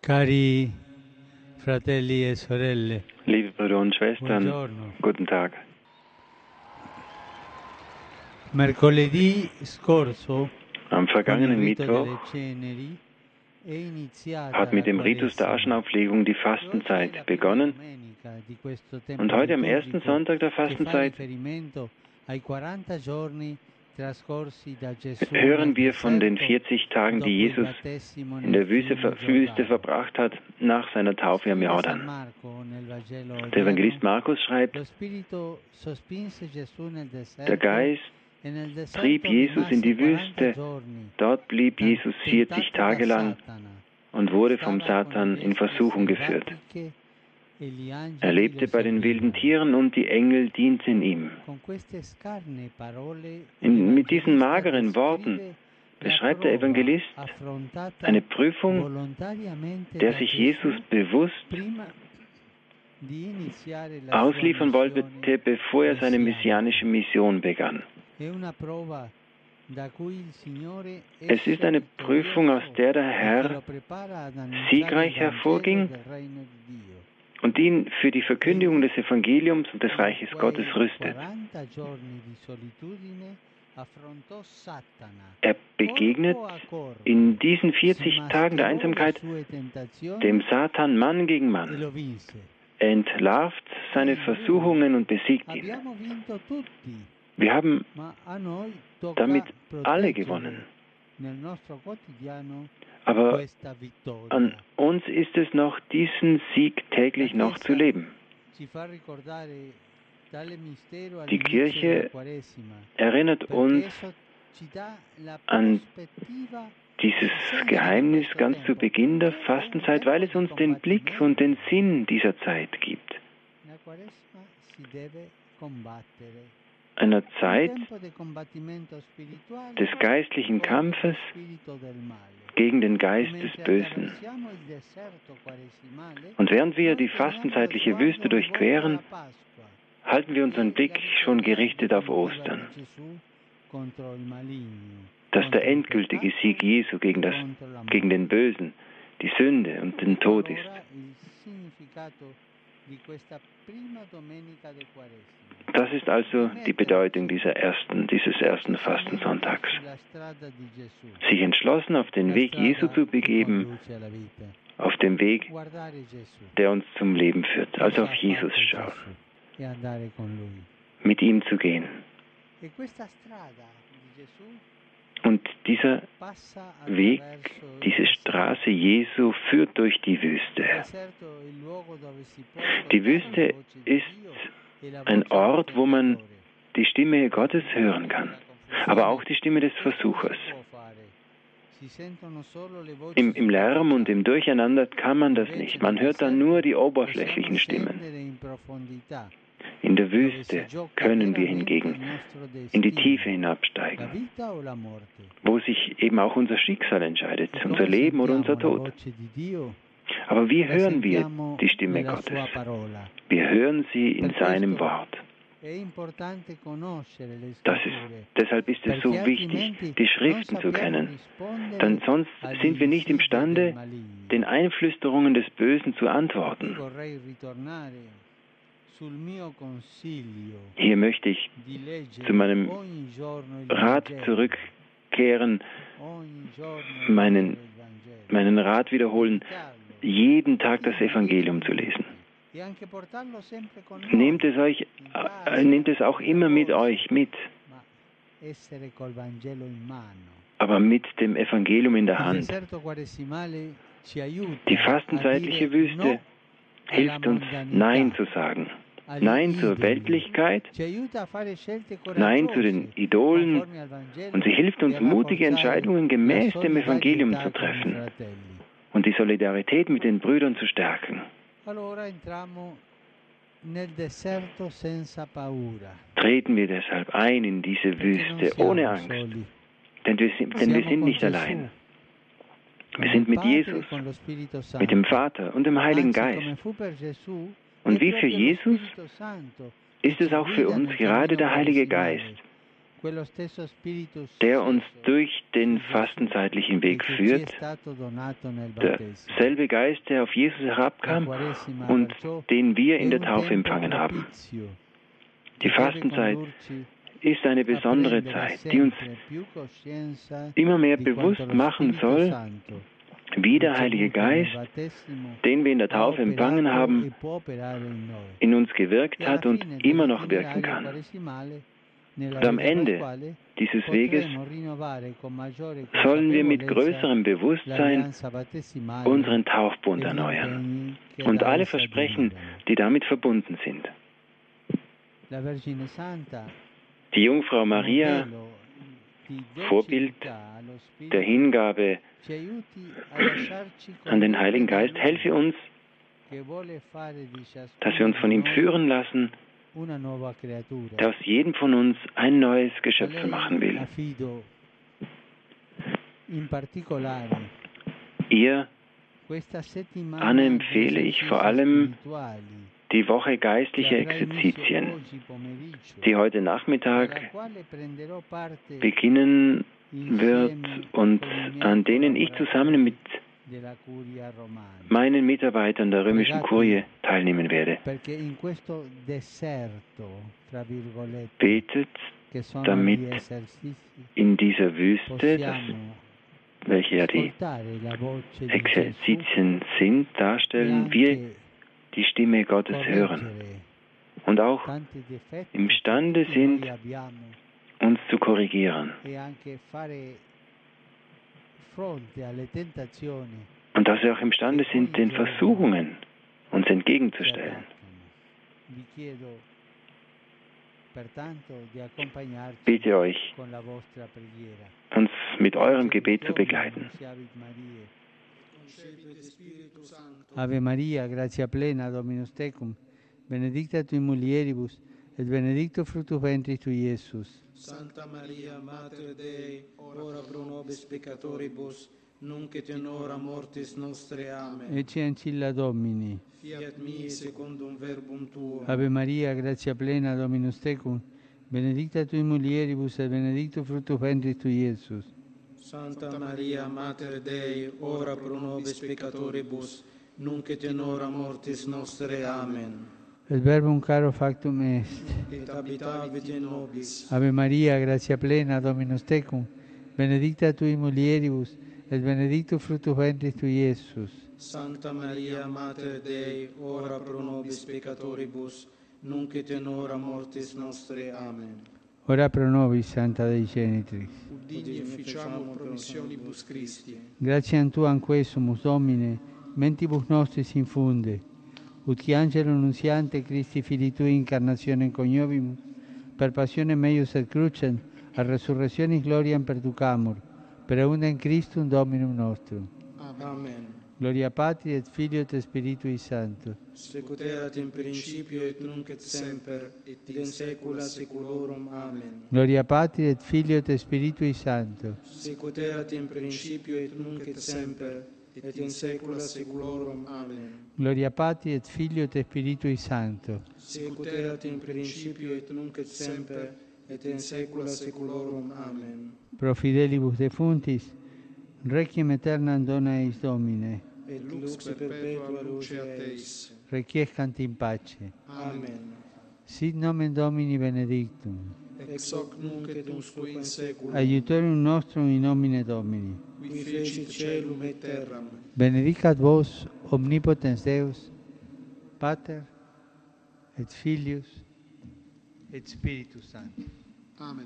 Cari fratelli e sorelle, Liebe Brüder und Schwestern, buongiorno. guten Tag. Mercoledì scorso, Am con il vergangenen rito delle Mittwoch Ceneri, è iniziata hat mit la dem Ritus der Quaresima. Aschenauflegung die E oggi è la Fastenzeit prima begonnen domenica di questo und tempo heute am ersten liturgico Sonntag der che fa Fastenzeit riferimento ai 40 giorni trascorsi da Gesù nel hören wir von den deserto 40 Tagen, die dopo il Jesus battesimo in nel der Wüste fiume Wüste Giordano. verbracht hat nach seiner Taufe am Scrive San Jordan. Marco nel Vangelo Der odierno, Evangelist Markus schreibt, lo Spirito sospinse Gesù nel der deserto Geist e nel trieb deserto Jesus in rimase die 40 Wüste. giorni, Dort blieb Jesus 40 tentato da Tage lang Satana. und wurde vom Stava con Satan le in bestie Versuchung geführt. selvatiche e gli Er angeli lebte lo bei den wilden servivano. Tieren und die Engel dienten ihm. Con queste scarne parole Mit diesen l'Evangelista mageren Worten descrive la beschreibt der prova Evangelist affrontata eine Prüfung, volontariamente der da sich Gesù Jesus bewusst prima di iniziare la sua ausliefern wollte, missione bevor er seine messianische messianica. Mission begann. È una prova da cui il Signore Es ist esce eine Prüfung, aus vittorioso der der e che Herr lo prepara ad annunciare il siegreich Vangelo hervorging del Regno di Dio. und ihn für die Verkündigung Egli des Evangeliums und des in Reiches Gottes quei rüstet. 40 giorni di solitudine affrontò Satana Er begegnet corpo a corpo, in diesen si 40 Tagen der mascherò le Einsamkeit sue tentazioni dem Satan Mann gegen e Mann. lo vinse. Er entlarvt seine Io e lui Versuchungen und besiegt ihn. abbiamo vinto tutti, Wir haben ma a noi tocca damit alle proteggere gewonnen. nel nostro quotidiano Aber questa vittoria. an uns ist es noch, diesen Sieg täglich noch zu leben. Ci fa ricordare tale mistero Die all'inizio della Kirche Quaresima, erinnert uns perché esso ci dà la an prospettiva dieses Geheimnis ganz zu Beginn der Fastenzeit, weil es uns den Blick und den Sinn dieser Zeit gibt. La Quaresima si deve combattere. Einer Un Zeit tempo di combattimento spirituale des geistlichen contro Kampfes lo spirito del male. gegen den E Geist des mentre Bösen. attraversiamo il deserto quaresimale, Und während wir noi die teniamo lo fastenzeitliche sguardo Wüste rivolto durchqueren, alla Pasqua, halten wir che unseren è Blick la schon vittoria gerichtet auf definitiva Ostern. di Gesù contro il maligno, Das ist der contro il endgültige peccato Sieg Jesu e gegen contro la gegen morte. den Bösen, die Sünde und den Ecco Tod ist. allora il significato di questa prima domenica del Quaresima. Das ist also die Bedeutung dieses ersten Fastensonntags. Sulla strada di Gesù, Sich entschlossen auf den la Weg Jesu strada zu che begeben, conduce alla vita. auf dem Weg, Guardare Gesù, der uns zum Leben führt, also auf cosa ha Jesus fatto schauen, Gesù, e andare con lui. mit ihm zu gehen. E questa strada di Gesù Und dieser passa Weg, attraverso il diese deserto. Straße Jesu führt durch die Wüste. Il deserto è il luogo dove si può Die ascoltare Wüste la voce di ist Dio e la ein voce del Ort, wo man tentatore. die Stimme Gottes hören kann, aber auch die Stimme des Questo non Versuchers. si può fare. Si sentono solo le voci Im Lärm und im superficiali. Durcheinander kann man das Invece nicht. Man nel hört dann deserto nur die possiamo oberflächlichen Stimmen. scendere in profondità, In der dove Wüste si gioca können wir veramente il hingegen nostro in die destino, Tiefe la hinabsteigen, vita o la morte. wo sich eben auch unser Schicksal entscheidet, E unser come Leben oder sentiamo unser la Tod. voce di Dio? Aber wie La hören wir sentiamo die Stimme nella Gottes? sua parola. Wir hören sie in Per seinem questo Wort. è importante conoscere le Deshalb scritture, ist es perché so wichtig, altrimenti die non Schriften zu sappiamo kennen. rispondere Denn sonst agli sind wir nicht insidie del imstande, maligno. den Einflüsterungen des Bösen zu Qui antworten. vorrei ritornare sul mio consiglio Hier möchte ich di leggere zu meinem ogni giorno il Rat Vangelo, zurückkehren, ogni giorno meinen, leggere il Vangelo, meinen Rat wiederholen, meditarlo, jeden Tag das tutti i Evangelium zu giorni, lesen. e anche portarlo sempre con noi, Nehmt es auch nella immer mit borsa, euch mit, ma essere col Vangelo in mano. aber mit dem Evangelium in der Il Hand. deserto quaresimale ci aiuta Die a fastenzeitliche dire Wüste no alla hilft uns, mondanità, Nein zu sagen. agli Nein zur idoli. Weltlichkeit, Ci aiuta a fare scelte Nein zu den coraggiose, Idolen, conformi al Vangelo, und sie hilft uns, e mutige rafforzare Entscheidungen la gemäß dem Evangelium zu solidarietà con i treffen fratelli. und die Solidarität mit den Brüdern zu stärken. Allora entriamo nel deserto senza paura. Treten wir deshalb ein in diese Perché non Wüste siamo ohne Angst, soli. denn wir sind Siamo con nicht Gesù, allein. con Wir il sind mit Padre e Jesus, con lo Spirito Santo. mit dem Vater und dem Heiligen Anzi, Geist. come fu per Gesù, Und è wie für proprio lo Jesus Spirito Santo ist che es ci auch für guida uns nel gerade cammino der Heilige quaresimale, Geist, der uns durch den fastenzeitlichen Weg führt, derselbe Geist, der auf Jesus herabkam und den wir in der Taufe empfangen haben. Die Fastenzeit ist eine besondere Zeit, die uns immer mehr bewusst machen soll, wie der Heilige Geist, den wir in der Taufe empfangen haben, in uns gewirkt hat und immer noch wirken kann. Und am Ende dieses Weges sollen wir mit größerem Bewusstsein unseren Taufbund erneuern und alle Versprechen, die damit verbunden sind. Die Jungfrau Maria, Vorbild der Hingabe an den Heiligen Geist, helfe uns, dass wir uns von ihm führen lassen, der aus jedem von uns ein neues Geschöpf machen will. Ihr, Anne, empfehle ich vor allem die Woche geistlicher Exerzitien, die heute Nachmittag beginnen wird und an denen ich zusammen mit meinen Mitarbeitern der römischen Kurie teilnehmen werde. Betet, damit in dieser Wüste, welche ja die Exerzitien sind, darstellen, wir die Stimme Gottes hören und auch imstande sind, uns zu korrigieren. Und dass wir auch imstande sind, den Versuchungen uns entgegenzustellen. Ich bitte euch, uns mit eurem Gebet zu begleiten. Ave Maria, gratia plena, Dominus tecum, benedicta tui mulieribus, et benedictus fructus ventris tui, Iesus. Santa Maria, Mater Dei, ora pro nobis peccatoribus, nunc et in hora mortis nostre. Amen. Ecce ancilla Domini. Fiat mi secundum verbum tuo. Ave Maria, gratia plena, Dominus tecum, benedicta tui mulieribus, et benedictus fructus ventris tui, Iesus. Santa Maria, Mater Dei, ora pro nobis peccatoribus, nunc et in hora mortis nostre. Amen. Et verbum caro factum est. Et habitavit in nobis. Ave Maria, gratia plena, Dominus tecum, benedicta tui mulieribus, et benedictus fructus ventris tui, Iesus. Santa Maria, Mater Dei, ora pro nobis peccatoribus, nunc et in hora mortis nostre. Amen. Ora pro nobis, Santa Dei Genitrix. Udini efficiamur promissionibus Christi. Gratiam Tuam quesumus, Domine, mentibus nostris infunde, ut angelo nunciante Christi Filii Tui incarnationem coniovimus, per passionem meius et crucem, a resurrectionis gloriam perducamur, per eundem Christum Dominum nostrum. Amen. Gloria Patri et Filio et Spiritui Sancto. Sicut erat in principio et nunc et semper, et in saecula saeculorum. Amen. Gloria Patri et Filio et Spiritui Sancto. Sicut erat in principio et nunc et semper, et in saecula saeculorum. Amen. Gloria Patri et Filio et Spiritui Sancto. Sicut erat in principio et nunc et semper, et in saecula saeculorum. Amen. Pro fidelibus defuntis, requiem aeternam dona eis Domine. Et lux perpetua luce a Teis. Requiescant in pace. Amen. Sit nomen Domini benedictum. Ex hoc nunc et usque in saeculum. Aiutorium nostrum in nomine Domini. Qui fecit caelum et terram. Benedicat vos omnipotens Deus, Pater et Filius et Spiritus Sanctus. Amen.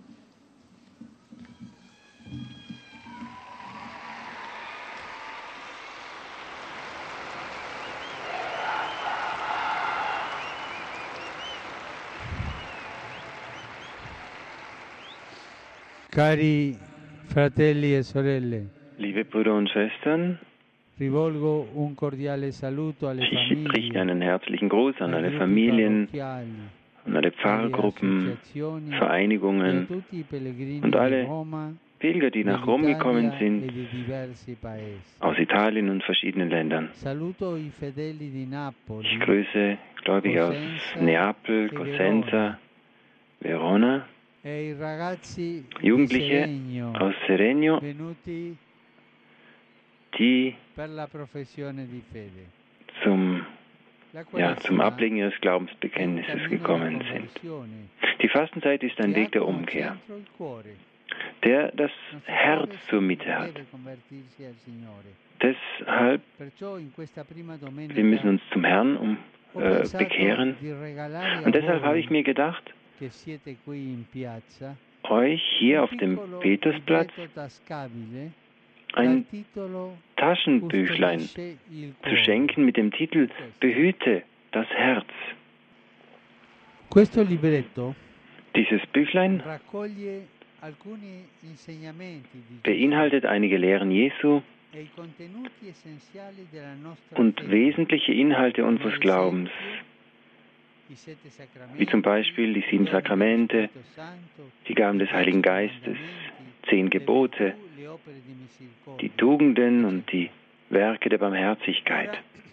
Cari fratelli e sorelle, Liebe Brüder und Schwestern, rivolgo un cordiale saluto alle ich richte famiglie, einen herzlichen Gruß an alle ai gruppi Familien, parrocchiali, an alle Pfarrgruppen, alle associazioni e a Vereinigungen tutti i pellegrini und di alle Roma, Pilger, die nach Rom gekommen dell'Italia sind, e di diversi paesi. aus Italien und verschiedenen Ländern. Saluto i fedeli di Ich Napoli, grüße Gläubige aus Neapel, Cosenza, Verona Jugendliche aus Serenio, die zum Ablegen ihres Glaubensbekenntnisses gekommen sind. Die Fastenzeit ist ein Weg der Umkehr, der das Herz zur Mitte hat. Deshalb, wir müssen uns zum Herrn bekehren. Und deshalb habe ich mir gedacht, euch hier auf dem Petersplatz ein Taschenbüchlein zu schenken mit dem Titel Behüte das Herz. Dieses Büchlein beinhaltet einige Lehren Jesu und wesentliche Inhalte unseres Glaubens, wie zum Beispiel die 7 Sakramente, die Gaben des Heiligen Geistes, 10 Gebote, die Tugenden und die Werke der Barmherzigkeit.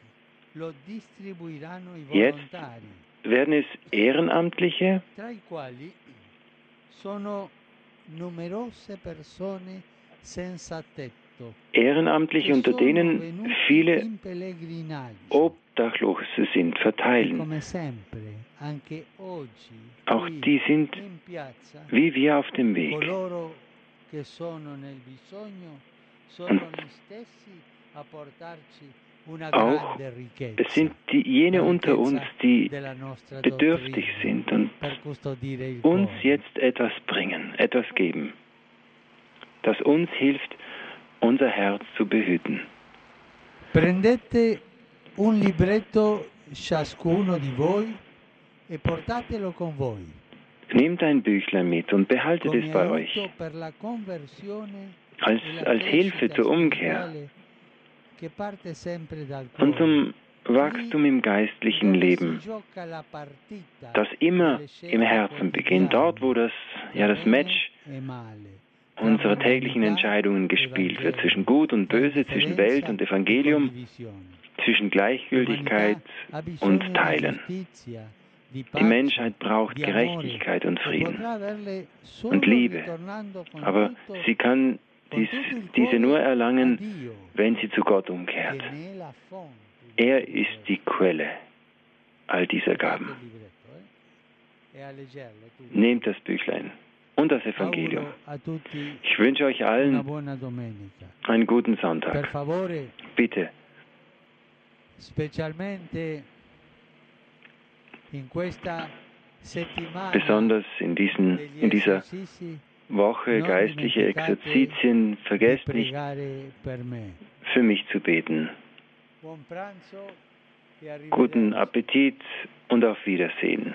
Jetzt werden es Ehrenamtliche, unter denen viele Obdachlose sind, verteilen. Auch die sind wie wir auf dem Weg. Und auch es sind jene unter uns, die bedürftig sind und uns jetzt etwas bringen, etwas geben, das uns hilft, unser Herz zu behüten. Prendete un libretto ciascuno di voi e portatelo con voi. Nehmt ein Büchlein mit und behaltet es bei euch als Hilfe zur Umkehr und zum Wachstum im geistlichen Leben, das immer im Herzen beginnt, dort wo das Match unserer täglichen Entscheidungen gespielt wird, zwischen Gut und Böse, zwischen Welt und Evangelium, zwischen Gleichgültigkeit und Teilen. Die Menschheit braucht Gerechtigkeit und Frieden und Liebe, aber sie kann diese nur erlangen, wenn sie zu Gott umkehrt. Er ist die Quelle all dieser Gaben. Nehmt das Büchlein und das Evangelium. Ich wünsche euch allen einen guten Sonntag. Bitte. Besonders in dieser Woche geistliche Exerzitien, vergesst nicht, für mich zu beten. Guten Appetit und auf Wiedersehen.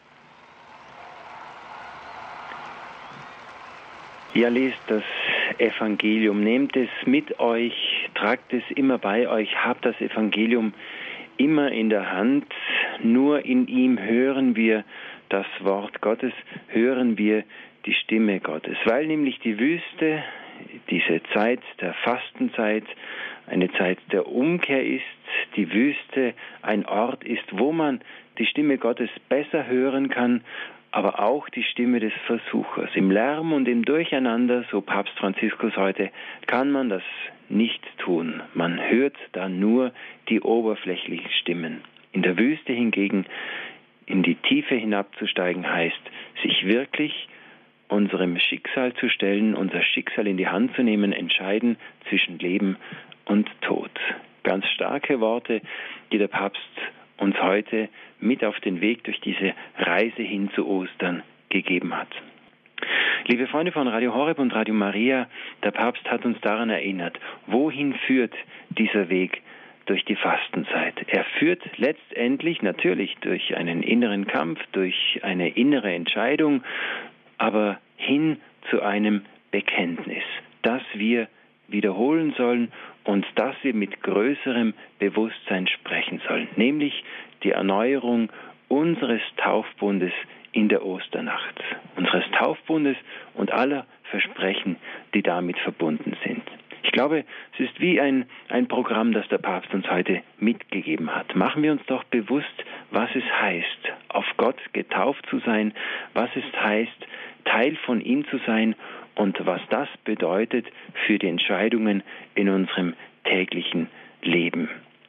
Ja, lest das Evangelium, nehmt es mit euch, tragt es immer bei euch, habt das Evangelium immer in der Hand. Nur in ihm hören wir das Wort Gottes, hören wir die Stimme Gottes, weil nämlich die Wüste, diese Zeit der Fastenzeit, eine Zeit der Umkehr ist, die Wüste ein Ort ist, wo man die Stimme Gottes besser hören kann, aber auch die Stimme des Versuchers. Im Lärm und im Durcheinander, so Papst Franziskus heute, kann man das nicht tun. Man hört da nur die oberflächlichen Stimmen. In der Wüste hingegen in die Tiefe hinabzusteigen heißt, sich wirklich unserem Schicksal zu stellen, unser Schicksal in die Hand zu nehmen, entscheiden zwischen Leben und Tod. Ganz starke Worte, die der Papst uns heute mit auf den Weg durch diese Reise hin zu Ostern gegeben hat. Liebe Freunde von Radio Horeb und Radio Maria, der Papst hat uns daran erinnert, wohin führt dieser Weg durch die Fastenzeit. Er führt letztendlich natürlich durch einen inneren Kampf, durch eine innere Entscheidung, aber hin zu einem Bekenntnis, das wir wiederholen sollen und das wir mit größerem Bewusstsein sprechen sollen, nämlich die Erneuerung unseres Taufbundes in der Osternacht, unseres Taufbundes und aller Versprechen, die damit verbunden sind. Ich glaube, es ist wie ein Programm, das der Papst uns heute mitgegeben hat. Machen wir uns doch bewusst, was es heißt, auf Gott getauft zu sein, was es heißt, Teil von ihm zu sein und was das bedeutet für die Entscheidungen in unserem täglichen Leben.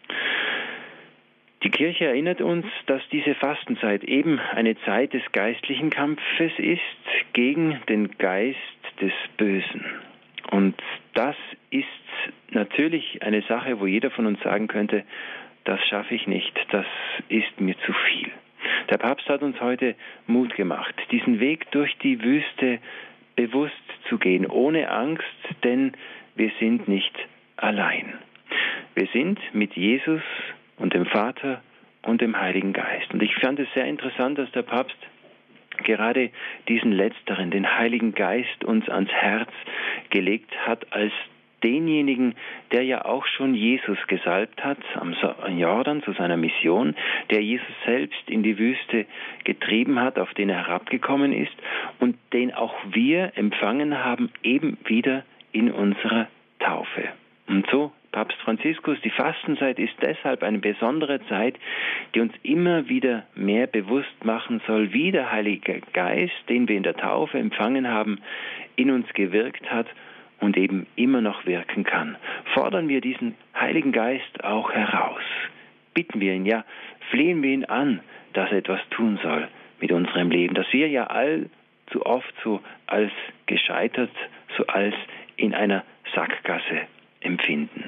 Die Kirche erinnert uns, dass diese Fastenzeit eben eine Zeit des geistlichen Kampfes ist gegen den Geist des Bösen. Und das ist natürlich eine Sache, wo jeder von uns sagen könnte, das schaffe ich nicht, das ist mir zu viel. Der Papst hat uns heute Mut gemacht, diesen Weg durch die Wüste bewusst zu gehen, ohne Angst, denn wir sind nicht allein. Wir sind mit Jesus und dem Vater und dem Heiligen Geist. Und ich fand es sehr interessant, dass der Papst gerade diesen Letzteren, den Heiligen Geist, uns ans Herz gelegt hat, als denjenigen, der ja auch schon Jesus gesalbt hat am Jordan zu seiner Mission, der Jesus selbst in die Wüste getrieben hat, auf den er herabgekommen ist und den auch wir empfangen haben, eben wieder in unserer Taufe. Und so, Papst Franziskus, die Fastenzeit ist deshalb eine besondere Zeit, die uns immer wieder mehr bewusst machen soll, wie der Heilige Geist, den wir in der Taufe empfangen haben, in uns gewirkt hat und eben immer noch wirken kann. Fordern wir diesen Heiligen Geist auch heraus. Bitten wir ihn, ja, flehen wir ihn an, dass er etwas tun soll mit unserem Leben, das wir ja allzu oft so als gescheitert, so als in einer Sackgasse empfinden.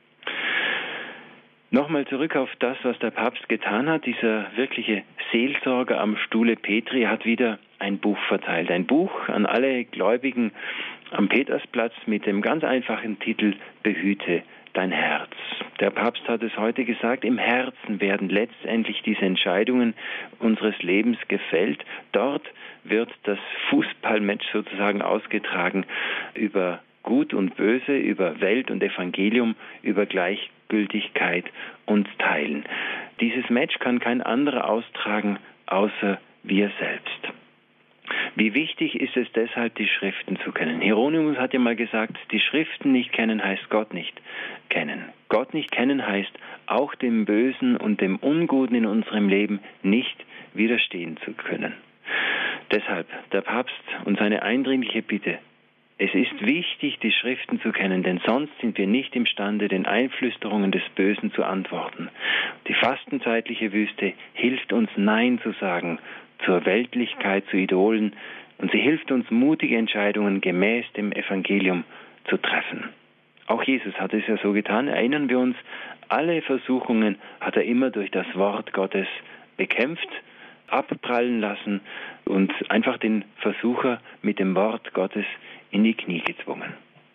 Nochmal zurück auf das, was der Papst getan hat. Dieser wirkliche Seelsorger am Stuhle Petri hat wieder ein Buch verteilt. Ein Buch an alle Gläubigen am Petersplatz mit dem ganz einfachen Titel Behüte dein Herz. Der Papst hat es heute gesagt, im Herzen werden letztendlich diese Entscheidungen unseres Lebens gefällt. Dort wird das Fußballmatch sozusagen ausgetragen über Gut und Böse, über Welt und Evangelium, über Gleichgültigkeit und Teilen. Dieses Match kann kein anderer austragen, außer wir selbst. Wie wichtig ist es deshalb, die Schriften zu kennen? Hieronymus hat ja mal gesagt, die Schriften nicht kennen heißt Gott nicht kennen. Gott nicht kennen heißt auch dem Bösen und dem Unguten in unserem Leben nicht widerstehen zu können. Deshalb der Papst und seine eindringliche Bitte: Es ist wichtig, die Schriften zu kennen, denn sonst sind wir nicht imstande, den Einflüsterungen des Bösen zu antworten. Die fastenzeitliche Wüste hilft uns, Nein zu sagen zur Weltlichkeit, zu Idolen, und sie hilft uns, mutige Entscheidungen gemäß dem Evangelium zu treffen. Auch Jesus hat es ja so getan. Erinnern wir uns, alle Versuchungen hat er immer durch das Wort Gottes bekämpft, abprallen lassen und einfach den Versucher mit dem Wort Gottes in die Knie gezwungen.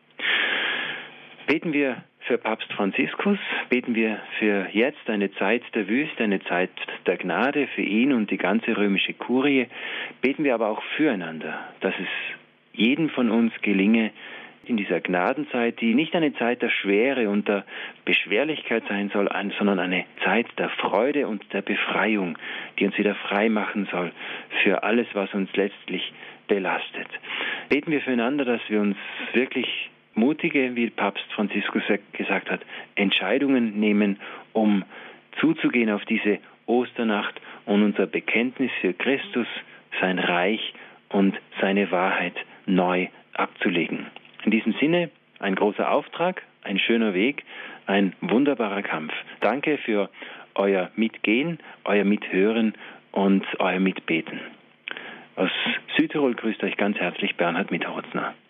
Beten wir für Papst Franziskus, beten wir für jetzt eine Zeit der Wüste, eine Zeit der Gnade für ihn und die ganze römische Kurie. Beten wir aber auch füreinander, dass es jedem von uns gelinge, in dieser Gnadenzeit, die nicht eine Zeit der Schwere und der Beschwerlichkeit sein soll, sondern eine Zeit der Freude und der Befreiung, die uns wieder frei machen soll für alles, was uns letztlich belastet. Beten wir füreinander, dass wir uns wirklich mutige, wie Papst Franziskus gesagt hat, Entscheidungen nehmen, um zuzugehen auf diese Osternacht und unser Bekenntnis für Christus, sein Reich und seine Wahrheit neu abzulegen. In diesem Sinne ein großer Auftrag, ein schöner Weg, ein wunderbarer Kampf. Danke für euer Mitgehen, euer Mithören und euer Mitbeten. Aus Südtirol grüßt euch ganz herzlich Bernhard Mithorzner.